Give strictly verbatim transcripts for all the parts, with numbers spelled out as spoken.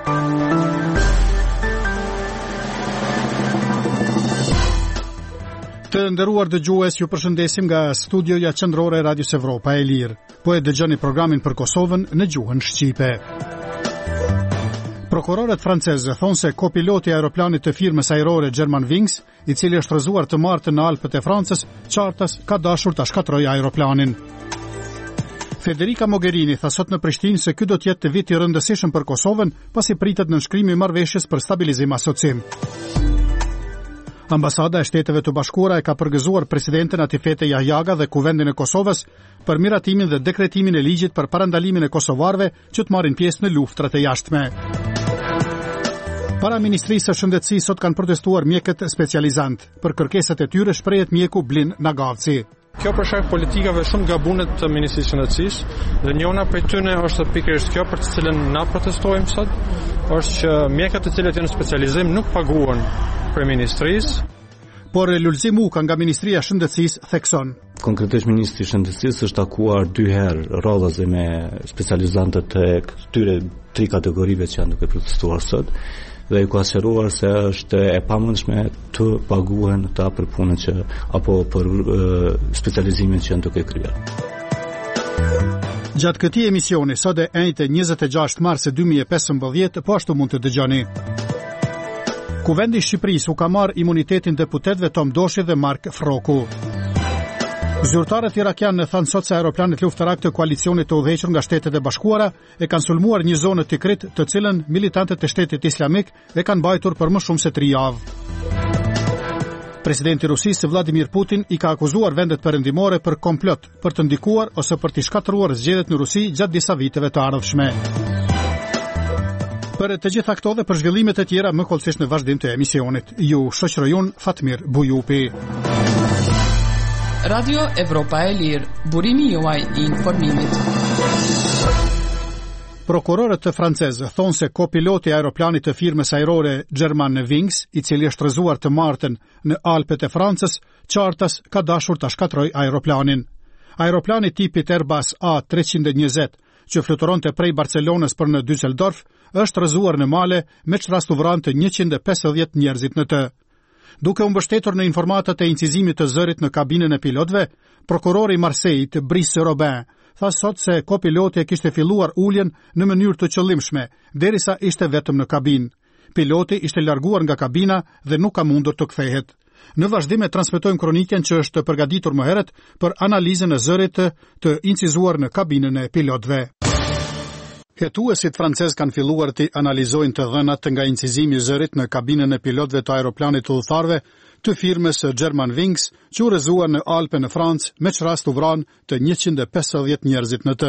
Të nderuar dëgjues, ju përshëndesim nga studioja qendrore e Radios Evropa e Lirë. Po e dëgjoni programin për Kosovën në gjuhën shqipe. Prokurorët francezë thonë se kopiloti i aeroplanit të firmës ajrore Germanwings, i cili është rrëzuar të martën në Alpët e Francës, qartas ka dashur ta shkatërrojë aeroplanin. Federica Mogherini tha sot në Prishtinë se ky do të jetë vit i rëndësishëm për Kosovën, pasi pritet nënshkrimi i marrëveshjes për stabilizim asocim. Ambasada e Shteteve të Bashkuara e ka përgëzuar presidenten Atifete Jahjaga dhe Kuvendin e Kosovës për miratimin dhe dekretimin e ligjit për parandalimin e kosovarëve që të marrin pjesë në luftrat e jashtme. Para Ministrisë së Shëndetësisë sot kanë protestuar mjekët specializant. Për kërkesat e tyre shprehet mjeku Blin Nagavci. Kjo për shkak politikave shumë gabunet të Ministrisë së Shëndetësisë dhe njëna prej tyre është pikërisht kjo për të cilën na protestojmë sot, është që mjekët të cilët janë specializim nuk paguhen për ministrisë. Por Lulzim Uka nga Ministria e Shëndetësisë thekson. Konkretisht Ministri i Shëndetësisë është takuar dy herë radhazi me specializantët e këtyre tri kategorive që janë duke protestuar sot dhe i ka sqaruar se është e pamundshme të paguhen ata për punën që apo për uh, specializimin që janë duke kryer. Gjatë këtij emisioni sot e enjte njëzet e gjashtë mars dy mijë e pesëmbëdhjetë, po ashtu mund të dëgjoni. Kuvendi i Shqipërisë u ka marrë imunitetin deputetëve Tom Doshi dhe Mark Froku. Zyrtarët irakianë thanë sot se aeroplanët luftarak të koalicionit të udhëhequr nga Shtetet e Bashkuara e kanë sulmuar një zonë të Tikrit, të cilën militantët e Shtetit Islamik e kanë mbajtur për më shumë se tri javë. Presidenti i Rusisë Vladimir Putin i ka akuzuar vendet perëndimore për komplot, për të ndikuar ose për të shkatëruar zgjedhjet në Rusi gjatë disa viteve të ardhshme. Për të gjitha këto dhe për zhvillimet e tjera më kollësisht në vazhdim të emisionit. Ju shoqëroj unë Fatmir Bujupi. Radio Evropa e Lirë, burimi juaj i informimit. Prokurorët të francezë thonë se kopiloti i aeroplanit të firmës ajrore Germanwings, i cili është rrëzuar të martën në Alpët e Francës, qartas ka dashur ta shkatërrojë aeroplanin. Aeroplani tipit Airbus A treqind e njëzet, që fluturonte prej Barcelonës për në Düsseldorf, është rrëzuar në male me çrast u vranë të njëqind e pesëdhjetë njerëzit në të. Duke u mbështetur në informatat e incizimit të zërit në kabinën e pilotëve, prokurori i Marseillit, Brice Robin, tha sot se kopiloti e kishte filluar uljen në mënyrë të qëllimshme, derisa ishte vetëm në kabinë. Piloti ishte larguar nga kabina dhe nuk ka mundur të kthehet. Në vazhdim e transmetojmë kronikën që është përgatitur më herët për analizën e zërit të, të incizuar në kabinën e pilotëve. Hetuesit francez kanë filluar të analizojnë të dhënat nga incizimi i zërit në kabinën e pilotëve të aeroplanit të udhëtarëve të firmës Germanwings, që u rrëzuar në Alpe në Francë me çrast u vranë të njëqind e pesëdhjetë njerëzit në të.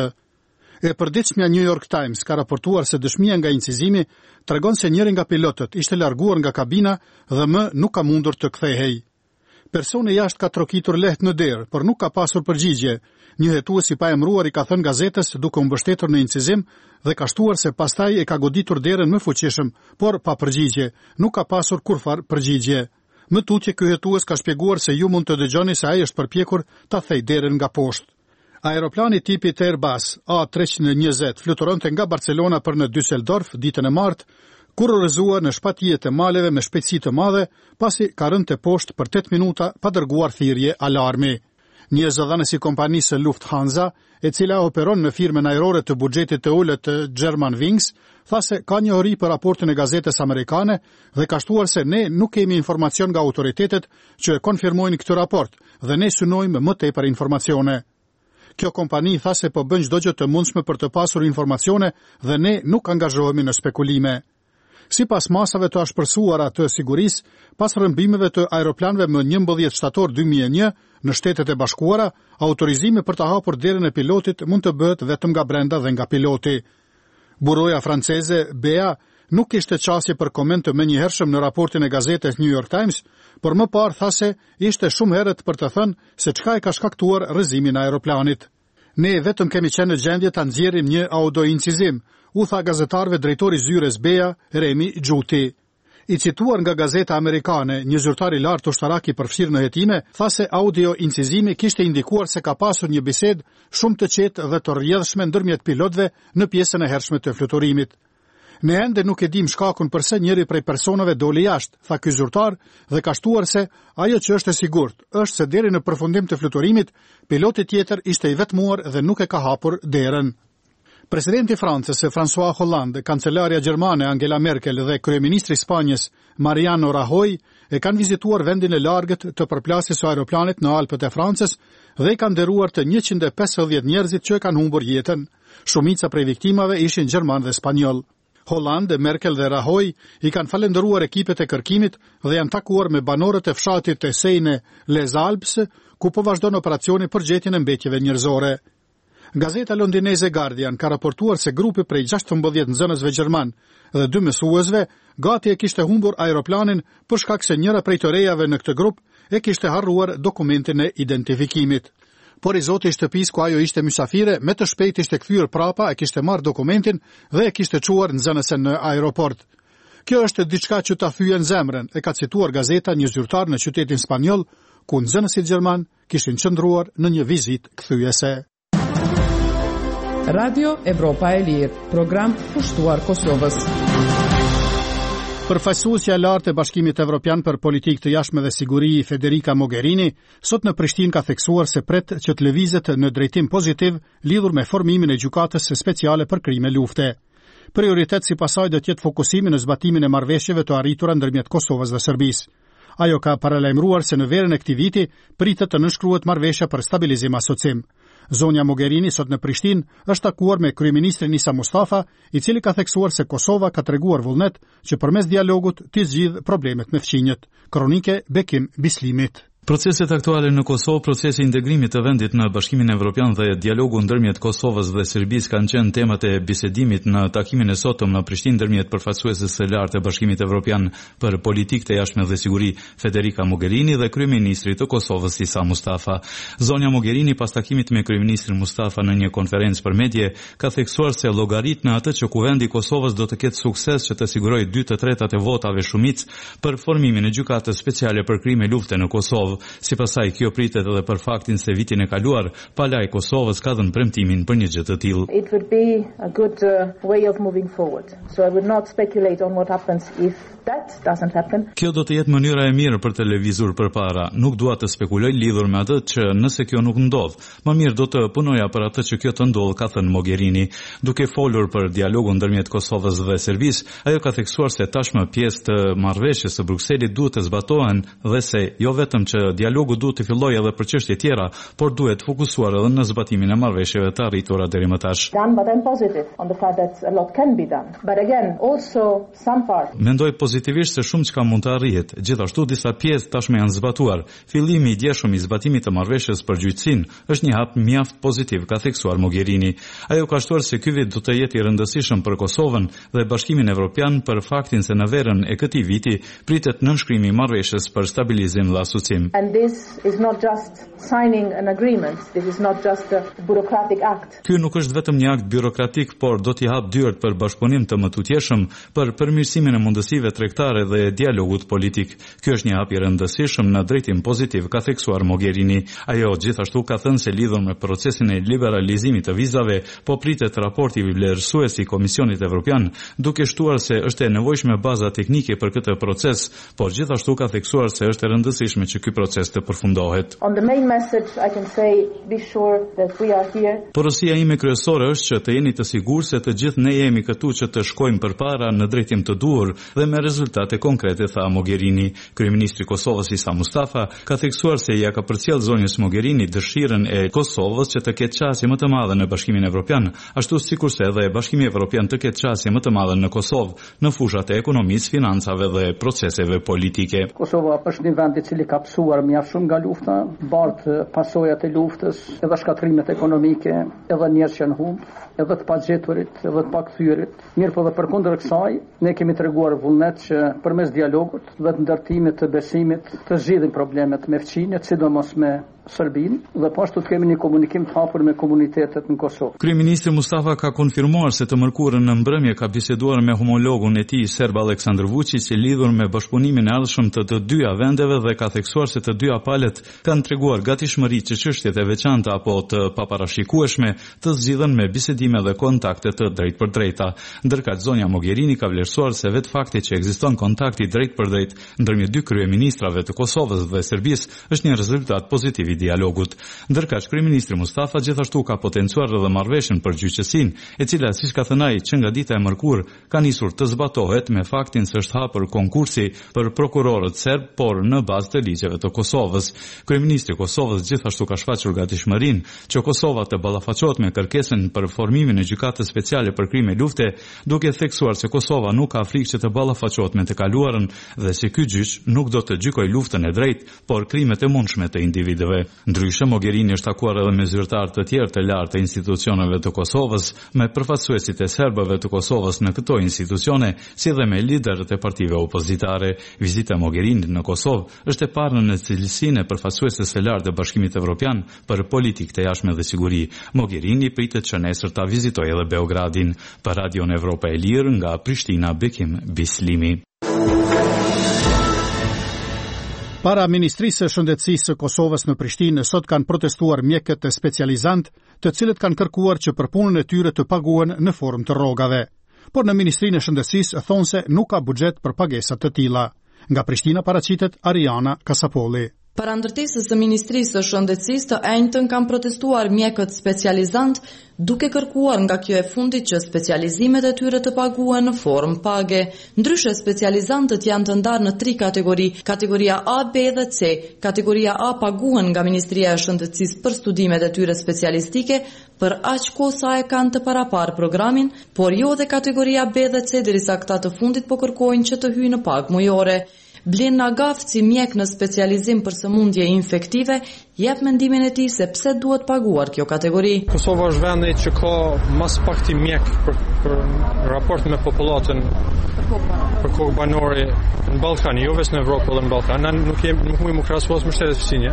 E përditshmja New York Times ka raportuar se dëshmia nga incizimi tregon se njëri nga pilotët ishte larguar nga kabina dhe më nuk ka mundur të kthehej. Personi jashtë ka trokitur lehtë në derë, por nuk ka pasur përgjigje. Një hetues i paemëruar i ka thënë gazetës duke u mbështetur në incizim dhe ka shtuar se pastaj e ka goditur derën më fuqishëm, por pa përgjigje, nuk ka pasur kurfar përgjigje. Më tutje ky hetues ka shpjeguar se ju mund të dëgjoni se ai është përpjekur ta thej derën nga poshtë. Aeroplani tipit Airbus A treqind e njëzet fluturonte nga Barcelona për në Düsseldorf ditën e martë, kur u rrëzua në shpatije të maleve me shpejtësi të madhe, pasi ka rënë te poshtë për tetë minuta pa dërguar thirrje alarmi. Një zëdhënës i kompanisë Lufthansa, e cila operon në firmën ajrore të buxhetit të ulët të Germanwings, tha se ka njohuri për raportin e gazetës amerikane dhe ka shtuar se ne nuk kemi informacion nga autoritetet që e konfirmojnë këtë raport dhe ne synojmë më tepër informacione. Kjo kompani tha se po bën çdo gjë të mundshme për të pasur informacione dhe ne nuk angazhohemi në spekulime. Sipas masave të ashpërsuara të sigurisë, pas rrëmbimeve të aeroplanëve më njëmbëdhjetë shtator dy mijë e një në Shtetet e Bashkuara, autorizimi për të hapur derën e pilotit mund të bëhet vetëm nga brenda dhe nga piloti. Buroja franceze B A nuk kishte qasje për koment të menjëhershëm në raportin e gazetës New York Times, por më parë tha se ishte shumë herët për të thënë se çka e ka shkaktuar rrëzimin e aeroplanit. Ne vetëm kemi qenë në gjendje ta nxjerrim një autoincizim, u tha gazetarëve drejtori zyres B A, Remi Gjuti. I cituar nga gazeta amerikane, një zyrtar i lartë ushtarak i përfshirë në hetime, tha se audio incizimi kishte indikuar se ka pasur një bisedë shumë të qetë dhe të rrjedhshme ndërmjet pilotëve në pjesën e hershme të fluturimit. Ne ende nuk e dim shkakun pse njëri prej personave doli jashtë, tha ky zyrtar dhe ka shtuar se ajo që është e sigurt është se deri në përfundim të fluturimit, piloti tjetër ishte i vetmuar dhe nuk e ka hapur derën. Presidenti i Francës François Hollande, kancelarja gjermane Angela Merkel dhe kryeministri i Spanjës Mariano Rajoy e kanë vizituar vendin e largët të përplasjes së aeroplanit në Alpët e Francës dhe i kanë nderuar të njëqind e pesëdhjetë njerëzit që kanë humbur jetën. Shumica prej viktimave ishin gjerman dhe spanjoll. Hollande, Merkel dhe Rajoy i kanë falendëruar ekipet e kërkimit dhe janë takuar me banorët e fshatit të Seine Les Alpes, ku po vazhdon operacioni për gjetjen e mbetjeve njerëzore. Gazeta londineze Guardian ka raportuar se grupi prej gjashtëmbëdhjetë nxënësve gjerman dhe dy mësuesve gati e kishte humbur aeroplanin për shkak se njëra prej të rejave në këtë grup e kishte harruar dokumentin e identifikimit. Por i zoti i shtëpisë ku ajo ishte mysafire, me të shpejt ishte kthyer prapa, e kishte marrë dokumentin dhe e kishte çuar nxënësen në aeroport. Kjo është diçka që ta thyen zemrën, e ka cituar gazeta një zyrtar në qytetin spanjoll, ku nxënësit gjerman kishin qëndruar në një vizitë kthyese. Radio Evropa e Lirë, program pushtuar Kosovës. Përfaqësuesja e lartë e Bashkimit Evropian për politikë të jashtme dhe siguri Federica Mogherini sot në Prishtinë ka theksuar se pret që të lëvizet në drejtim pozitiv lidhur me formimin e gjykatës speciale për krime lufte. Prioritet sipas saj do të jetë fokusimi në zbatimin e marrëveshjeve të arritura ndërmjet Kosovës dhe Serbisë. Ajo ka paralajmëruar se në verën e këtij viti pritet të nënshkruhet marrëveshja për stabilizim asocim. Zonja Mogherini sot në Prishtinë është takuar me kryeministrin Isa Mustafa, i cili ka theksuar se Kosova ka treguar vullnet që përmes dialogut të zgjidhë problemet me fqinjet. Kronike Bekim Bislimit. Proceset aktuale në Kosovë, procesi i integrimit të vendit në Bashkimin Evropian dhe dialogu ndërmjet Kosovës dhe Serbisë kanë qenë temat e bisedimit në takimin e sotëm në Prishtinë ndërmjet përfaqësuesës së lartë të Bashkimit Evropian për politikë të jashtme dhe siguri Federica Mogherini dhe kryeministrit të Kosovës Isa Mustafa. Zonja Mogherini pas takimit me kryeministrin Mustafa në një konferencë për medie ka theksuar se llogarit në atë që kuvendi i Kosovës do të ketë sukses që të sigurojë dy të tretat e votave shumicë për formimin e gjykatës speciale për krime lufte në Kosovë. Sipas saj, kjo pritet edhe për faktin se vitin e kaluar, pala e Kosovës ka dhënë premtimin për një gjë të tillë. It would be a good uh, way of moving forward. So I would not speculate on what happens if that doesn't happen. Kjo do të jetë mënyra e mirë për të lëvizur përpara. Nuk dua të spekuloj lidhur me atë që nëse kjo nuk ndodh, më mirë do të punoja për atë që kjo të ndodh, ka thënë Mogherini. Duke folur për dialogun ndërmjet Kosovës dhe Serbisë, ajo ka theksuar se tashmë pjesë të marrëveshjes së Brukselit duhet të zbatohen dhe se jo vetëm që dialogu duhet të fillojë edhe për çështje tjera, por duhet fokusuar edhe në zbatimin e marrëveshjeve të arritura deri më tash. Mendoj pozitivisht se shumë çka mund të arrihet. Gjithashtu disa pjesë tashmë janë zbatuar. Fillimi i djeshëm i zbatimit të marrëveshjes për gjyqësinë është një hap mjaft pozitiv, ka theksuar Mogherini. Ajo ka shtuar se ky vit do të jetë i rëndësishëm për Kosovën dhe Bashkimin Evropian për faktin se në verën e këtij viti pritet nënshkrimi i marrëveshjes për stabilizim dhe asocim. And this is not just signing an agreement, this is not just a bureaucratic act. Ky nuk është vetëm një akt birokratik, por do t'i hap dyert për bashkëpunim të mëtutjeshëm për përmirësimin e mundësive tregtare dhe dialogut politik. Ky është një hap i rëndësishëm në drejtim pozitiv, ka theksuar Mogherini. Ajo gjithashtu ka thënë se lidhur me procesin e liberalizimit të vizave, po pritet raporti vlerësues i Komisionit Evropian, duke shtuar se është e nevojshme baza teknike për këtë proces, por gjithashtu ka theksuar se është e rëndësishme që ky proces të përfundohet. On the main message I can say be sure that we are here. Porosia ime kryesore është që të jeni të sigurt se të gjithë ne jemi këtu që të shkojmë përpara në drejtim të duhur dhe me rezultate konkrete, tha Mogherini. Kryeministri i Kosovës Isa Mustafa ka theksuar se ja ka përcjell zonjës Mogherini dëshirën e Kosovës që të ketë qasje më të madhe në Bashkimin Evropian, ashtu sikurse edhe Bashkimi Evropian të ketë qasje më të madhe në Kosovë në fushat e ekonomisë, financave dhe proceseve politike. Kosova është një vend i cili ka psuar mjaft shumë nga lufta, bart pasojat e luftës, edhe shkatrimet ekonomike, edhe njerëz që janë humbur, edhe të pagjeturit, edhe të pakthyerit. Mirë po dhe përkundër kësaj, ne kemi treguar vullnet që përmes dialogut dhe të ndërtimit të besimit të zgjidhim problemet me fqinjet, sidomos me Serbinë dhe pashtu të kemi një komunikim të hapur me komunitetet në Kosovë. Kryeministri Mustafa ka konfirmuar se të mërkurën në mbrëmje ka biseduar me homologun e tij serb Aleksandar Vučić i lidhur me bashkëpunimin e ardhshëm të të dyja vendeve dhe ka theksuar se të dyja palët kanë treguar gatishmëri që çështjet e veçanta apo të paparashikueshme të zgjidhen me bisedime dhe kontakte të drejtpërdrejta. Ndërkaq zonja Mogherini ka vlerësuar se vetë fakti që ekziston kontakti drejtpërdrejt ndërmjet dy kryeministrave të Kosovës dhe Serbisë është një rezultat pozitiv i dialogut. Ndërkaq kryeministri Mustafa gjithashtu ka potencuar edhe marrëveshjen për gjyqësinë, e cila siç ka thënë ai që nga dita e mërkurë ka nisur të zbatohet me faktin se është hapur konkursi për prokurorët serb, por në bazë të ligjeve të Kosovës. Kryeministri i Kosovës gjithashtu ka shfaqur gatishmërinë që Kosova të ballafaqohet me kërkesën për formimin e gjykatës speciale për krime lufte, duke theksuar se Kosova nuk ka frikë që të ballafaqohet me të kaluarën dhe se ky gjyq nuk do të gjykojë luftën e drejtë, por krimet e mundshme të individëve. Ndryshe, Mogherini është takuar edhe me zyrtarë të tjerë të lartë të institucioneve të Kosovës, me përfaqësuesit e serbëve të Kosovës në këto institucione, si dhe me liderët e partive opozitare. Vizita e Mogherinit në Kosovë është e parë në cilësinë e përfaqësueses së lartë të Bashkimit Evropian për politikë të jashtme dhe siguri. Mogherini pritet që nesër ta vizitojë edhe Beogradin. Për Radion Evropa e Lirë nga Prishtina, Bekim Bislimi. Para Ministrisë së Shëndetësisë së Kosovës në Prishtinë sot kanë protestuar mjekët e specializant, të cilët kanë kërkuar që për punën e tyre të paguhen në formë të rrogave. Por në Ministrinë e Shëndetësisë thonë se nuk ka buxhet për pagesat të tilla. Nga Prishtina paraqitet Ariana Kasapolli. Para ndërtesës së Ministrisë së Shëndetësisë të enjtën kanë protestuar mjekët specializant, duke kërkuar nga kjo e fundit që specializimet e tyre të paguhen në formë page. Ndryshe, specializantët janë të ndarë në tri kategori: kategoria A, B dhe C. Kategoria A paguhen nga Ministria e Shëndetësisë për studimet e tyre specialistike, për aq kohë sa e kanë të paraparë programin, por jo dhe kategoria B dhe C, derisa këta të fundit po kërkojnë që të hyjnë në pagë mujore. Blen Nagaf, si mjek në specializim për sëmundje infektive, jep mendimin e tij se pse duhet paguar kjo kategori. Kosova është vendi që ka mas pakti mjek për, për raport me popullatën për kohë banore në Ballkan, jo vetëm në Evropë, por në Ballkan. Ne nuk jemi nuk mund të krahasosh me shtetet fësinje.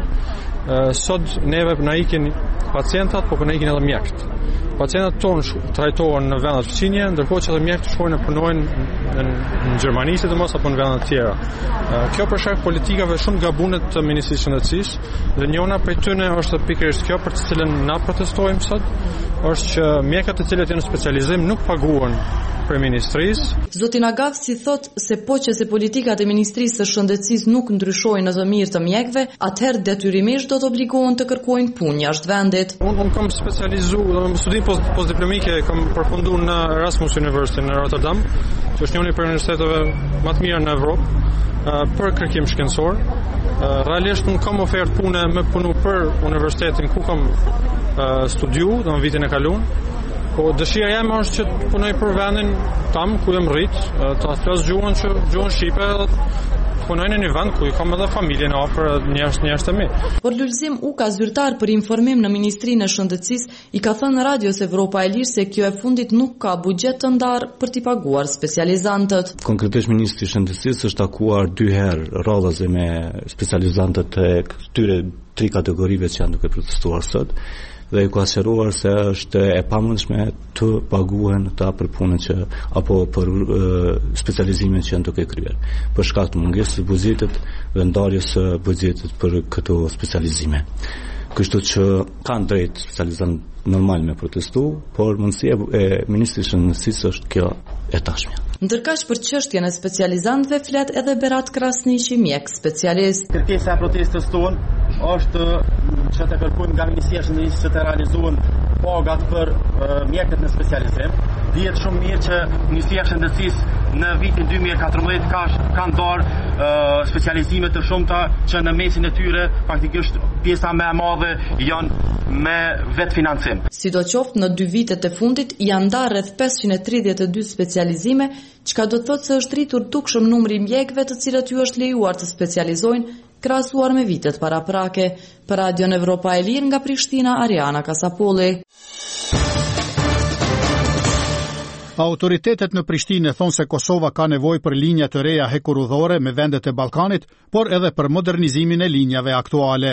Sot neve na ikin pacientat, por na ikin edhe mjekët. Pacientët tonë trajtohen në vendet fësinje, ndërkohë që edhe mjekët shkojnë e punojnë në, në Gjermani, sidomos apo në vendet tjera. Kjo për shkak politikave shumë gabunet të Ministrisë së Shëndetësisë, dhe njëra prej tyre është pikërisht kjo për të cilën na protestojmë sot, është që mjekët të cilët janë në specializim nuk paguhen për ministrisë. Zoti Nagaf si thot se po që se politikat e Ministrisë së Shëndetësisë nuk ndryshojnë në të mirë të mjekëve, atëherë detyrimisht do të obligohen të kërkojnë punë jashtë vendit. Unë un kam specializuar në studim postdiplomike, kam përfunduar në Erasmus University në Rotterdam, që është një prej universiteteve më të mira në Evropë për kërkim shkencor. Realisht nuk kam ofertë pune me punu për universitetin ku kam studiu në vitin e kaluar. Po dëshira jam është që të punoj për vendin tam ku jam rrit, të flas gjuhën që gjuhën shqipe, punoj në një vend ku kam edhe familjen e afër, njerëz njerëz të mi. Por Lulzim U ka zyrtar për informim në Ministrinë e Shëndetësisë i ka thënë Radios Evropa e Lirë se kjo e fundit nuk ka buxhet të ndarë për t'i paguar specializantët. Konkretisht Ministri i Shëndetësisë është takuar dy herë radhazi me specializantët e këtyre tri kategorive që janë duke protestuar sot, dhe i ka sqaruar se është e pamundshme të paguhen ata për punën që apo për uh, specializimet që janë duke kryer, për shkak të mungesës së buxhetit dhe ndarjes së buxhetit për këto specializime. Kështu që kanë drejt specializant normal me protestu, por mundësia e Ministrisë së Shëndetësisë është kjo e tashmja. Ndërkaq për çështjen e specializantëve flet edhe Berat Krasniqi, mjek specialist. Kërkesa e protestës tonë është që të kërkojmë nga Ministria e Shëndetësisë të realizohen pagat për uh, mjekët në specializim. Dihet shumë mirë që Ministria e Shëndetësisë në vitin dy mijë e katërmbëdhjetë ka kanë ndarë uh, specializime të shumta që në mesin e tyre faktikisht pjesa më e madhe janë me vetë financim. Sidoqoftë në dy vitet e fundit janë ndarë rreth pesëqind e tridhjetë e dy specializime, çka do të thotë se është rritur dukshëm numri i mjekëve të cilët ju është lejuar të specializojnë krahasuar me vitet paraprake. Për Radion Evropa e Lirë nga Prishtina, Ariana Kasapolli. Autoritetet në Prishtinë thonë se Kosova ka nevojë për linja të reja hekurudhore me vendet e Ballkanit, por edhe për modernizimin e linjave aktuale.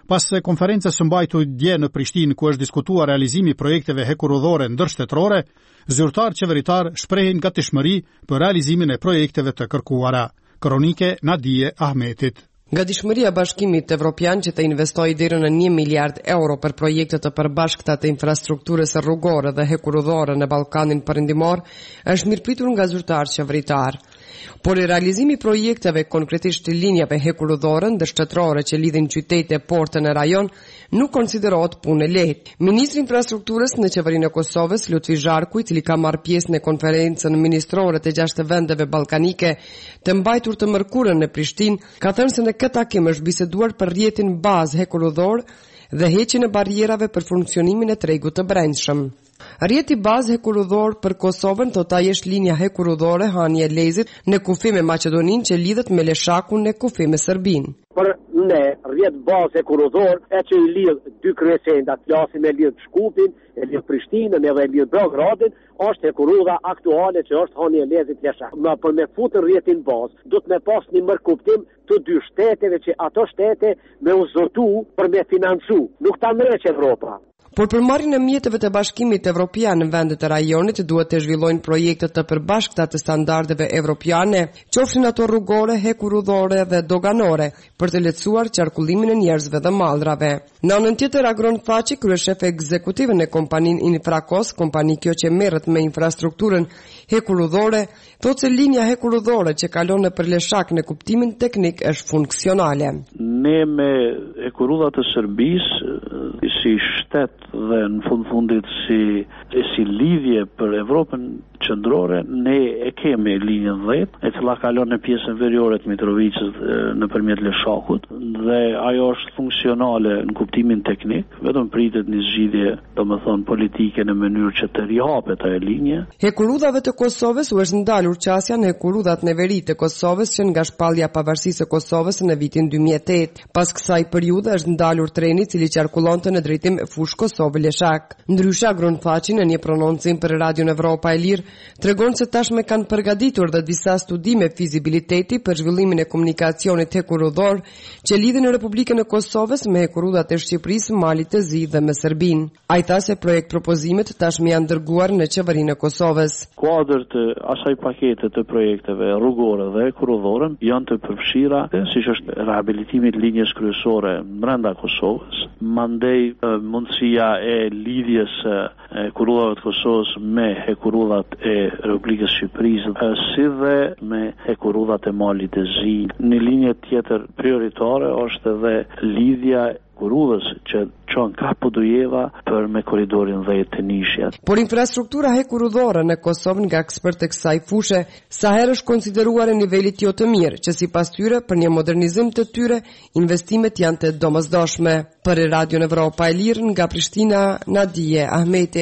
Pas konferencës së mbajtur dje në Prishtinë ku është diskutuar realizimi i projekteve hekurudhore ndërshtetërore, zyrtar qeveritar shprehin gatishmëri për realizimin e projekteve të kërkuara. Kronike Nadije Ahmetit. Gatishmëria Bashkimit Evropian që të investojë deri në një miliard euro për projekte të përbashkëta të infrastrukturës rrugore dhe hekurudhore në Ballkanin Perëndimor është mirëpritur nga zyrtarë qeveritar. Por i realizimi i projekteve, konkretisht të linjave hekurudhore ndërshtetërore që lidhin qytete, porte në rajon, nuk konsiderohet punë e lehtë. Ministri i Infrastrukturës në qeverinë e Kosovës, Lutfi Zharku, i cili ka marrë pjesë në konferencën ministrore të gjashtë vendeve ballkanike të mbajtur të mërkurën në Prishtinë, ka thënë se në këtë takim është biseduar për rrjetin bazë hekurudhor dhe heqjen e barrierave për funksionimin e tregut të brendshëm. Rrjeti bazë hekurudhor për Kosovën do ta jesh linja hekurudhore Hanje Lezit në kufi me Maqedoninë që lidhet me Leshakun në kufi me Serbinë. Për ne, rrjet bazë hekurudhor e që i lidh dy kryesendat, flasim e lidh Shkupin, e lidh Prishtinën edhe e lidh Beogradin, është hekurudha aktuale që është Hanje Lezit Leshak. Ma për me futur rrjetin bazë, do të me pas një mërkuptim të dy shteteve që ato shtete me uzotu për me financu. Nuk ta mreq Evropa. Por për marrjen e mjeteve të Bashkimit Evropian në vendet e rajonit duhet të zhvillojnë projekte të përbashkëta të standardeve evropiane, qofshin ato rrugore, hekurudhore dhe doganore, për të lehtësuar qarkullimin e njerëzve dhe mallrave. Në anën tjetër, Agron Thaçi, kryeshef ekzekutive në kompaninë Infrakos, kompani kjo që merret me infrastrukturën hekurudhore, thotë se linja hekurudhore që kalon nëpër Leshak në kuptimin teknik është funksionale. Ne me hekurudha të Serbisë si shtet dhe në fund fundit si, si lidhje për Evropën qendrore, ne e kemi linjën dhjetë, e cila kalon në pjesën veriore të Mitrovicës nëpërmjet Leshakut dhe ajo është funksionale në kuptimin teknik, vetëm pritet një zgjidhje, domethënë politike në mënyrë që të rihapet ajo linje. Hekurudhave të Kosovës u është ndalur qasja në hekurudhat në veri të Kosovës që nga shpallja pavarësisë së Kosovës në vitin dy mijë e tetë. Pas kësaj periudhe është ndalur treni i cili qarkullonte në drejtim fush Kosovë-Leshak. Ndryshe, Agron Thaçi në një prononcim për Radion Evropa e Lirë tregon se tashmë kanë përgatitur dhe disa studime fizibiliteti për zhvillimin e komunikacionit hekurudhor që lidhin në Republikën e Kosovës me hekurudhat e Shqipërisë, Malit të Zi dhe me Serbinë. Ai tha se projekt propozimet tashmë janë dërguar në qeverinë e Kosovës. Kuadër të asaj pakete të projekteve rrugore dhe hekurudhore janë të përfshira, siç është rehabilitimi i linjës kryesore brenda Kosovës, mandej mundësia e lidhjes e hekurudhave të Kosovës me hekurudhat e Republikës Shqipërisë, si dhe me hekurudhat e Malit të Zi. Një linje tjetër prioritare është edhe lidhja hekurudhës që çon ka Podujeva për me korridorin dhjetë të Nishjat. Por infrastruktura hekurudhore në Kosovë nga ekspertë e kësaj fushe sa herë është konsideruar në nivelit jo të mirë, që sipas tyre për një modernizim të tyre investimet janë të domosdoshme. Për Radion Evropa e Lirë nga Prishtina, Nadije Ahmeti.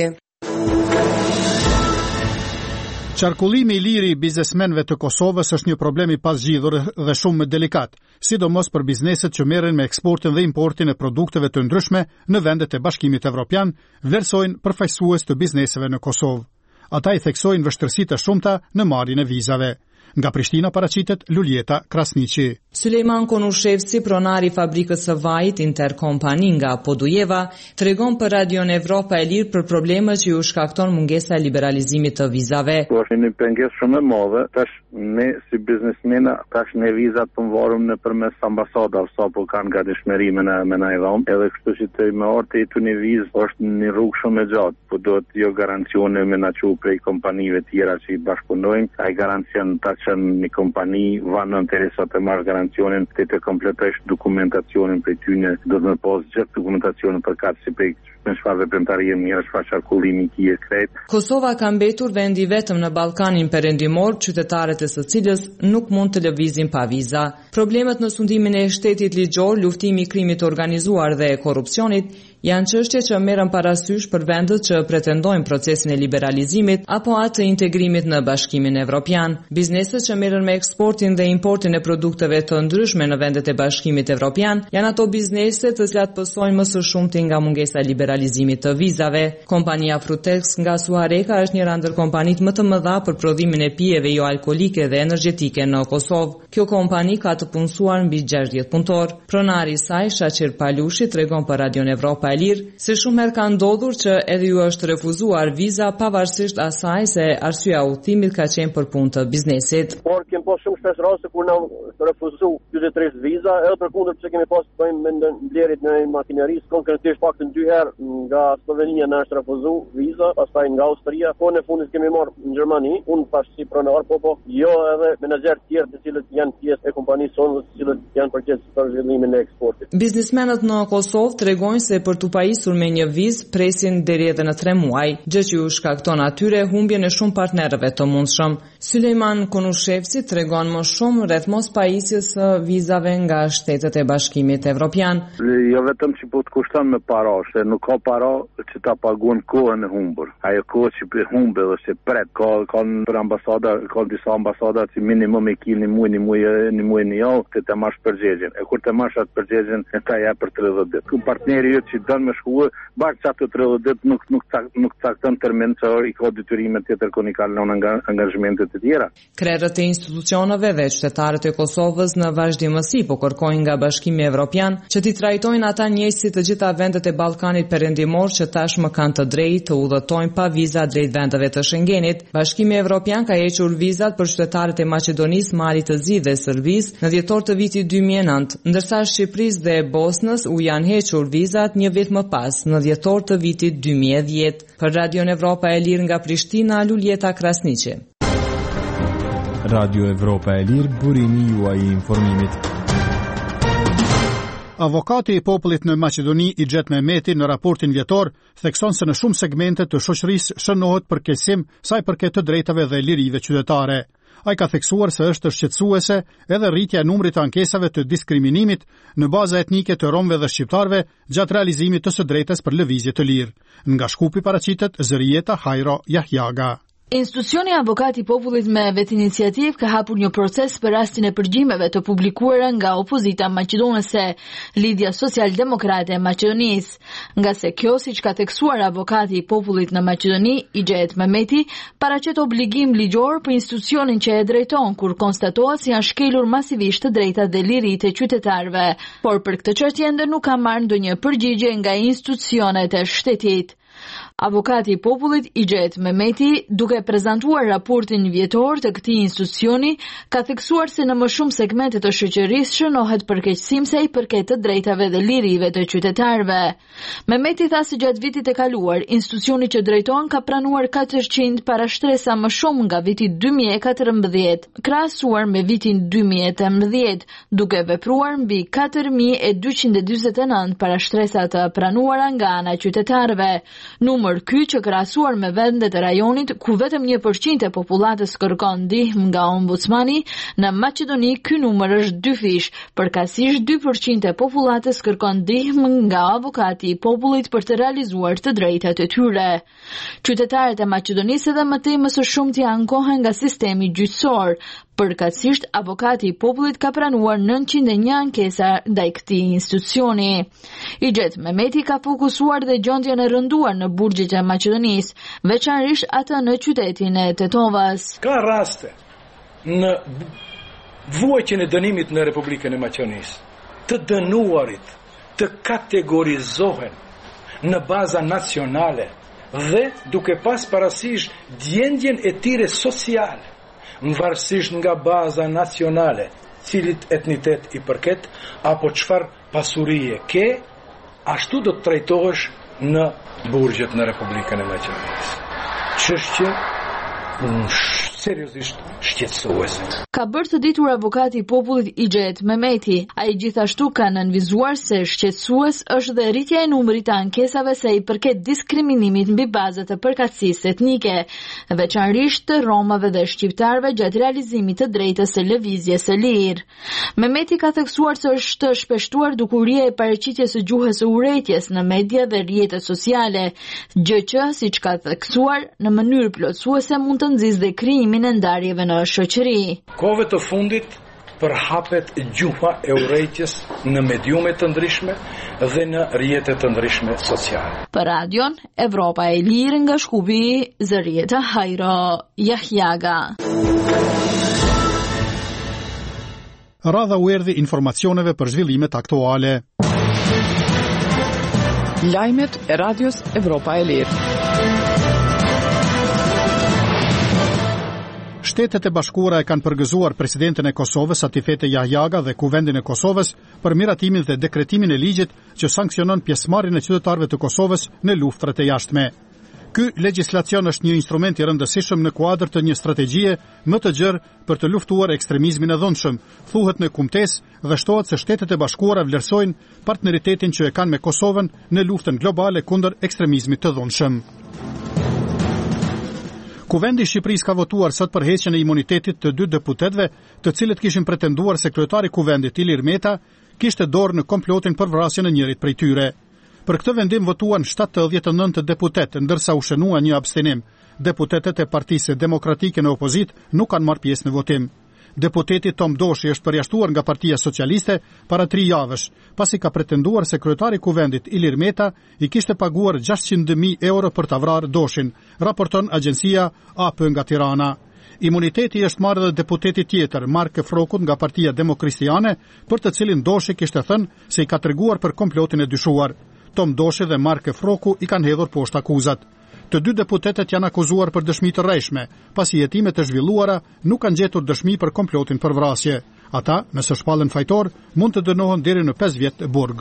Qarkullimi i liri i biznesmenëve të Kosovës është një problem i pasgjidhur dhe shumë delikat, sidomos për bizneset që merren me eksportin dhe importin e produkteve të ndryshme në vendet e Bashkimit Evropian, vlerësojnë përfaqësues të bizneseve në Kosovë. Ata i theksojnë vështirësitë e shumta në marrjen e vizave. Nga Prishtina paraqitet Luljeta Krasniqi. Sulejman Konushevci, pronari i fabrikës së vajit Interkompani nga Podujeva, tregon për Radion Evropa e Lirë për problemet që ju shkakton mungesa e liberalizimit të vizave. Po është një pengesë shumë e madhe, tash ne si biznesmena, tash ne vizat po varëm nëpërmes ambasadave sapo kanë gatishmëri me na me na i dhom, edhe kështu që të më orte i një vizë është një rrugë shumë e gjatë, po duhet jo garancione me na çu prej kompanive tjera që i bashkëpunojmë, ai garancion tash një kompani vanë interesat e marrë garancionin të të kompletesh dokumentacionin për tyne, do të më pas gjithë dokumentacionin për katë si për në shfarë veprimtarie mirë, shfarë qarkullimi ki e krejt. Kosova ka mbetur vendi vetëm në Ballkanin Perëndimor, qytetarët e së cilës nuk mund të lëvizin pa viza. Problemet në sundimin e shtetit ligjor, luftimi i krimit organizuar dhe e korrupsionit janë çështje që merren parasysh për vendet që pretendojnë procesin e liberalizimit apo atë të integrimit në Bashkimin Evropian. Bizneset që merren me eksportin dhe importin e produkteve të ndryshme në vendet e Bashkimit Evropian janë ato biznese të cilat pësojnë më së shumti nga mungesa e liberalizimit të vizave. Kompania Frutex nga Suareka është njëra ndër kompanitë më të mëdha për prodhimin e pijeve jo alkolike dhe energjetike në Kosovë. Kjo kompani ka të punësuar mbi gjashtëdhjetë punëtor. Pronari i saj, Shaqir Palushi, tregon për Radion Evropa e Lirë se shumë herë ka ndodhur që edhe ju është refuzuar viza pavarësisht asaj se arsyeja e udhëtimit ka qenë për punë të biznesit. Por kemi pas shumë shpesh raste kur na refuzu dy tre viza, edhe përkundër pse kemi pas bëjmë me mbledhjet në makinerisë, konkretisht paktën dy herë nga Slovenia na është refuzu viza, pastaj nga Austria, po në fundit kemi marrë në Gjermani, unë tash si pronar, po po, jo edhe menaxher të tjerë të cilët janë pjesë e kompanisë sonë, të cilët janë përgjegjës për zhvillimin e eksportit. Biznesmenët në Kosovë tregojnë se për të pajisur me një vizë presin deri edhe në tre muaj, gjë që u shkakton atyre humbjen e shumë partnerëve të mundshëm. Sulejman Konushevci tregon më shumë rreth mos pajisjes së vizave nga shtetet e Bashkimit Evropian. Jo vetëm që po të kushton me para, se nuk ka para që ta paguën kohën e humbur. Ajo kohë që për humbe dhe se pret, ka, ka për ambasada, ka disa ambasada që minimum e ki një muaj, një muaj, një muaj një javë, të të mash përgjegjen. E kur të mash atë përgjegjen, e ta ja për tridhjetë ditë. Ku partneri jëtë që dënë me shkuë, bashkë që atë tridhjetë ditë nuk, nuk, tak, nuk cakton termin që i ka detyrime tjetër kur i kalon nga angazhmentet e tjera. Krerët e institucioneve dhe qytetarët e Kosovës në vazhdimësi po kërkojnë nga Bashkimi Evropian që t'i trajtojnë ata njëjtë si të gjitha vendet e Ballkanit Perëndimor që tashmë kanë të drejtë të udhëtojnë pa viza drejt vendeve të Schengenit. Bashkimi Evropian ka hequr vizat për qytetarët e Maqedonisë, Malit të Zi dhe Serbisë në dhjetor të vitit dy mijë e nëntë, ndërsa Shqipërisë dhe Bosnës u janë hequr vizat një vit më pas, në dhjetor të vitit dy mijë e dhjetë. Për Radion Evropa e Lirë nga Prishtina, Luljeta Krasniqi. Radio Evropa e Lirë, burimi juaj i informimit. Avokati i popullit në Maqedoni Ixhet Mehmeti në raportin vjetor thekson se në shumë segmente të shoqërisë shënohet përkeqësim sa i përket të drejtave dhe lirive qytetare. Ai ka theksuar se është shqetësuese edhe rritja e numrit të ankesave të diskriminimit në baza etnike të romëve dhe shqiptarëve gjatë realizimit të së drejtës për lëvizje të lirë. Nga Shkupi paraqitet Zërieta Hajro Jahjaga. Institucioni Avokati i Popullit me vetiniciativë ka hapur një proces për rastin e përgjimeve të publikuara nga opozita maqedonese, Lidhja Social-Demokrate e Maqedonisë, nga se kjo, siç ka theksuar Avokati i Popullit në Maqedoni, Ixhet Mehmeti, paraqet obligim ligjor për institucionin që e drejton kur konstatohet se janë shkelur masivisht të drejtat dhe liritë e qytetarëve, por për këtë çështje ende nuk ka marrë ndonjë përgjigje nga institucionet e shtetit. Avokati i Popullit Ixhet Mehmeti, duke prezantuar raportin vjetor të këtij institucioni, ka theksuar se në më shumë segmente të shoqërisë shënohet përkeqësim sa i përket të drejtave dhe lirive të qytetarëve. Mehmeti tha se gjatë vitit e kaluar, institucioni që drejton ka pranuar katërqind parashtresa më shumë nga viti dy mijë e katërmbëdhjetë, krahasuar me vitin dy mijë e temëdhjetë, duke vepruar mbi katër mijë e dyqind e dyzet e nëntë parashtresa të pranuara nga ana e qytetarëve. Numër ky që krahasuar me vendet e rajonit ku vetëm një përqind e popullatës kërkon ndihmë nga ombudsmani, në Maqedoni ky numër është dyfish, përkatësisht dy përqind e popullatës kërkon ndihmë nga Avokati i Popullit për të realizuar të drejtat e tyre. Qytetarët e Maqedonisë edhe më tej më së shumti ankohen nga sistemi gjyqësor. Përkatësisht, Avokati i Popullit ka pranuar nëntëqind e një ankesa ndaj këtij institucioni. Ixhet Mehmeti ka fokusuar dhe gjendjen e rënduar në burgjet e Maqedonisë, veçanërisht atë në qytetin e Tetovas. Ka raste në vuajtjen e dënimit në Republikën e Maqedonisë, të dënuarit të kategorizohen në baza nacionale dhe duke pas parasysh gjendjen e tyre sociale, varësisht nga baza nacionale, cilit etnitet i përket, apo çfarë pasurie ke, ashtu do të trajtohesh në burgjet në Republikën e Maqedonisë. Çështje seriozisht shqetësuese. Ka bërë të ditur avokati i popullit Ixhet Mehmeti. Ai gjithashtu ka nënvizuar se shqetësues është dhe rritja e numrit të ankesave se i përket diskriminimit mbi bazë të përkatësisë etnike, veçanërisht të romave dhe shqiptarëve gjatë realizimit të drejtës së lëvizjes së lirë. Mehmeti ka theksuar se është shpeshtuar dukuria e paraqitjes së gjuhës së urrëties në media dhe rrjetet sociale, gjë që, siç ka theksuar, në mënyrë plotësuese mund të nxjisë dhe krijimin e ndarjeve në shoqëri. Kohëve të fundit përhapet gjuha e urrëties në mediume të ndryshme dhe në rrjete të ndryshme sociale. Për Radion Evropa e Lirë nga Shkupi, Zërieta Hajro Jahjaga. Radha u erdhi informacioneve për zhvillimet aktuale. Lajmet e Radios Evropa e Lirë. Shtetet e Bashkuara e kanë përgëzuar presidenten e Kosovës Atifete Jahjaga dhe Kuvendin e Kosovës për miratimin dhe dekretimin e ligjit që sanksionon pjesëmarrjen e qytetarëve të Kosovës në luftrat e jashtme. Ky legjislacion është një instrument i rëndësishëm në kuadër të një strategjie më të gjerë për të luftuar ekstremizmin e dhunshëm, thuhet në kumtesë dhe shtohet se Shtetet e Bashkuara vlerësojnë partneritetin që e kanë me Kosovën në luftën globale kundër ekstremizmit të dhunshëm. Kuvendi i Shqipërisë ka votuar sot për heqjen e imunitetit të dy deputetëve, të cilët kishin pretenduar se kryetari i kuvendit Ilir Meta kishte dorë në komplotin për vrasjen e njërit prej tyre. Për këtë vendim votuan shtatëdhjetë e nëntë deputetë, ndërsa u shënua një abstenim. Deputetët e Partisë Demokratike në opozitë nuk kanë marrë pjesë në votim. Deputeti Tom Doshi është përjashtuar nga Partia Socialiste para tri javësh, pasi ka pretenduar se kryetari i kuvendit Ilir Meta i kishte paguar gjashtëqind mijë euro për ta vrarë Doshin, raporton agjencia A P nga Tirana. Imuniteti është marrë dhe deputeti tjetër, Mark Frokut nga Partia Demokristiane, për të cilin Doshi kishte thënë se i ka treguar për komplotin e dyshuar. Tom Doshi dhe Mark Froku i kanë hedhur poshtë akuzat. Të dy deputetët janë akuzuar për dëshmi të rrejshme, pasi hetimet e zhvilluara nuk kanë gjetur dëshmi për komplotin për vrasje. Ata, nëse shpallen fajtor, mund të dënohen deri në pesë vjet burg.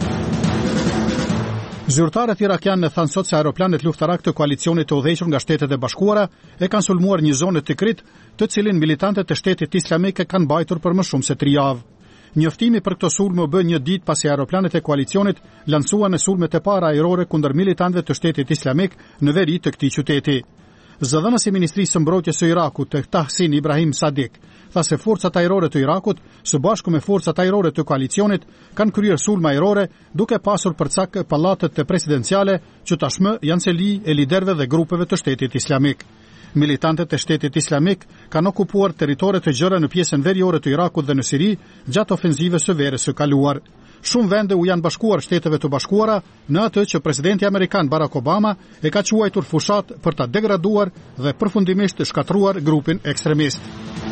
Zyrtarët irakianë thanë sot se aeroplanet luftarak të koalicionit të udhëhequr nga Shtetet e Bashkuara e kanë sulmuar një zonë të krit, të cilin militantët e Shtetit Islamik e kanë mbajtur për më shumë se tri javë. Njoftimi për këto sulme u bë një ditë pasi aeroplanet e koalicionit lancuan sulmet e para ajrore kundër militantëve të Shtetit Islamik në veri të këtij qyteti. Zëdhënësi i Ministrisë së Mbrojtjes së Irakut, Tahsin Ibrahim Sadik, tha se forcat ajrore të Irakut, së bashku me forcat ajrore të koalicionit, kanë kryer sulme ajrore duke pasur përcak pallatet të presidenciale që tashmë janë seli e liderëve dhe grupeve të Shtetit Islamik. Militantët e Shtetit Islamik kanë okupuar territore të gjëra në pjesën veriore të Irakut dhe në Siri gjatë ofenzivës së verës së kaluar. Shumë vende u janë bashkuar Shteteve të Bashkuara në atë që presidenti amerikan Barack Obama e ka quajtur fushat për ta degraduar dhe përfundimisht shkatruar grupin ekstremist.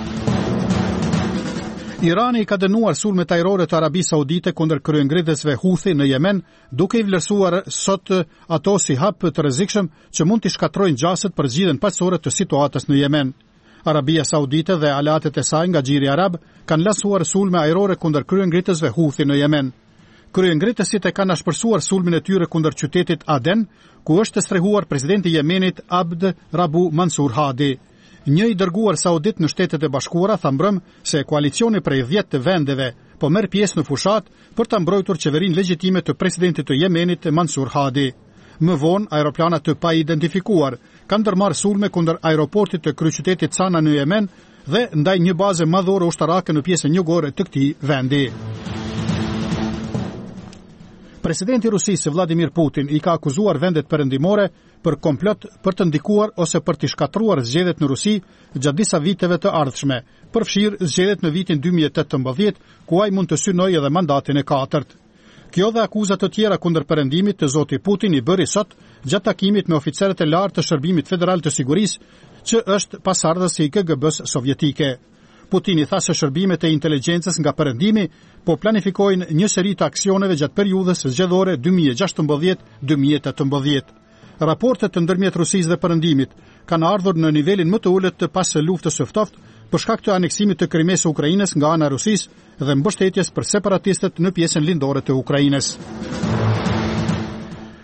Irani ka dënuar sulmet ajrore të Arabisë Saudite kundër kryengritësve Houthi në Yemen, duke i vlerësuar sot ato si hap të rrezikshëm që mund të shkatrojnë gjasët për zgjidhjen paqësore të situatës në Yemen. Arabia Saudite dhe aleatet e saj nga Xhiri Arab kanë lansuar sulme ajrore kundër kryengritësve Houthi në Yemen. Kryengritësit e kanë ashpërsuar sulmin e tyre kundër qytetit Aden, ku është strehuar presidenti i Yemenit Abd Rabu Mansur Hadi. Një i dërguar saudit në Shtetet e Bashkuara tha mbrëm se koalicioni prej dhjetë vendeve po merr pjesë në fushat për ta mbrojtur qeverinë legjitime të presidentit të Yemenit Mansur Hadi. Më vonë, aeroplanat të pa identifikuar kanë ndërmarrë sulme kundër aeroportit të kryeqytetit Sana në Yemen dhe ndaj një baze madhore ushtarake në pjesën jugore të këtij vendi. Presidenti i Rusisë Vladimir Putin i ka akuzuar vendet perëndimore për komplot për të ndikuar ose për të shkatruar zgjedhjet në Rusi gjatë disa viteve të ardhshme, përfshirë zgjedhjet në vitin dy mijë e tetëmbëdhjetë, ku ai mund të synojë edhe mandatin e katërt. Kjo dhe akuzat të tjera kundër perëndimit të zoti Putin i bëri sot gjatë takimit me oficerët e lartë të Shërbimit Federal të Sigurisë, që është pasardhës i K G B-s sovjetike. Putin i tha se shërbimet e inteligjencës nga perëndimi po planifikojnë një seri të aksioneve gjatë periudhës zgjedhore dy mijë e gjashtëmbëdhjetë - dy mijë e tetëmbëdhjetë. Raportet të ndërmjet Rusisë dhe perëndimit kanë ardhur në nivelin më të ulët të pas së luftës së ftoftë për shkak të aneksimit të Krimes së Ukrainës nga ana e Rusisë dhe mbështetjes për separatistët në pjesën lindore të Ukrainës.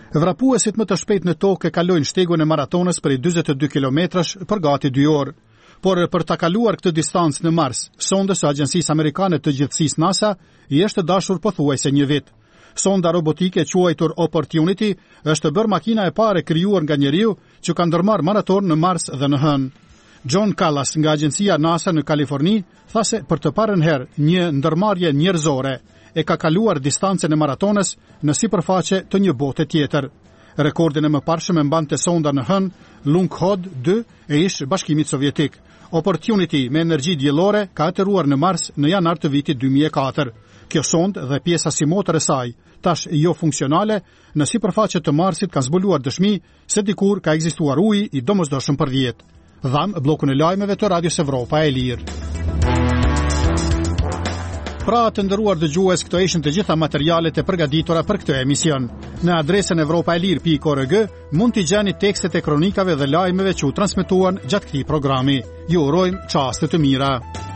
Vrapuesit më të shpejt në tokë kalojnë shtegun e maratonës për dyzet e dy kilometrash për gati dy orë. por për ta kaluar këtë distancë në Mars, sonda së Agjencisë Amerikane të Gjithësisë NASA i është dashur pothuajse një vit. Sonda robotike quajtur Opportunity është bërë makina e parë krijuar nga njeriu që ka ndërmarrë maraton në Mars dhe në Hënë. John Callas nga agjencia NASA në Kaliforni tha se për të parën herë një ndërmarrje njerëzore e ka kaluar distancën e maratonës në sipërfaqe të një bote tjetër. Rekordin e mëparshëm e mbante sonda në Hënë Lunokhod dy e ish Bashkimit Sovjetik. Opportunity me energji diellore ka ateruar në Mars në janar të vitit dy mijë e katër. Kjo sondë dhe pjesa si motor e saj, tash jo funksionale, në sipërfaqe të Marsit kanë zbuluar dëshmi se dikur ka ekzistuar uji i domosdoshëm për vjet. Dham bllokun e lajmeve të Radios Evropa e Lirë. Pra të nderuar dëgjues, këto ishin të gjitha materialet e përgatitura për këtë emision. Në adresën evropaelir pikë org mund t'i gjeni tekstet e kronikave dhe lajmeve që u transmetuan gjatë këtij programi. Ju urojmë çaste të mira.